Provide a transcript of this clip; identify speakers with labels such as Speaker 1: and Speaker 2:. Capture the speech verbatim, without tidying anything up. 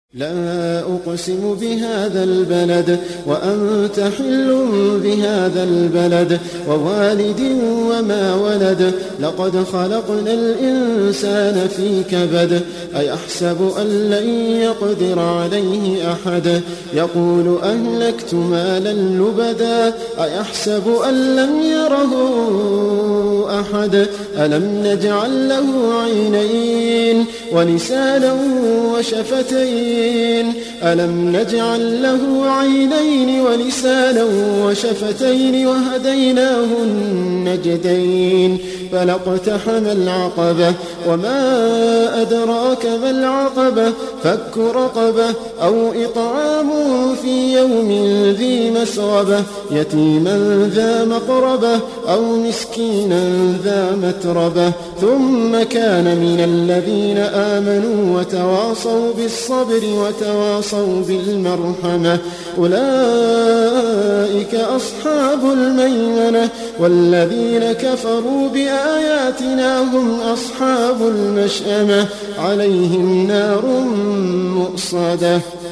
Speaker 1: لا أقسم بهذا البلد وأنت حل بهذا البلد ووالد وما ولد لقد خلقنا الإنسان في كبد أيحسب أن لن يقدر عليه أحد يقول أهلكت مالا لبدا أيحسب أن لم يره أحد ألم نجعل له عينين ولسانا وشفتين ألم نجعل له عينين ولسانا وشفتين وهديناه النجدين فلاقتحم العقبة وما أدراك ما العقبة فك رقبة أو إطعام في يوم ذي مسغبة يتيما ذا مقربة أو مسكينا ذا متربة ثم كان من الذين آمنوا وتواصوا بالصبر وتواصوا بالمرحمة أولئك أصحاب الميمنة والذين كفروا بآياتنا هم أصحاب المشأمة عليهم نار مؤصدة.